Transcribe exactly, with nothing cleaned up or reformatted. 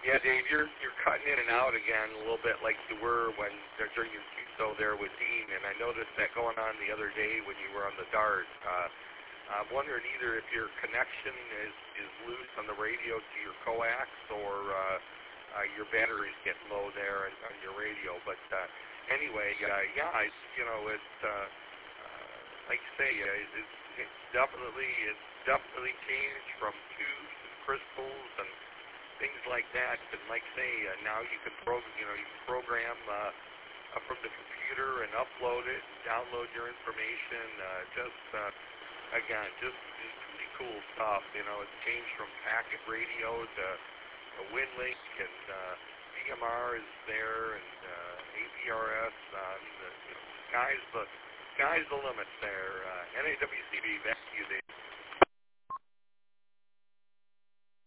Yeah, Dave, you're you're cutting in and out again a little bit like you were when during your Q S O there with Dean, and I noticed that going on the other day when you were on the Dart. Uh, I'm wondering either if your connection is, is loose on the radio to your coax or uh, uh, your battery's getting low there on, on your radio. But uh, anyway, uh, yeah, I, you know, it's uh, uh, like you say, uh, it, it's, it's definitely it's definitely changed from tubes and crystals and things like that. And like say, uh, now you can program, you know, you can program uh, uh, from the computer and upload it and download your information. Uh, just uh, again, just, just pretty cool stuff. You know, it's changed from packet radio to a WinLink, and uh, V M R is there, and uh, A P R S. Uh, I mean, the, you know, sky's the sky's the limit there. Uh, N A W C B, back to you, Dave.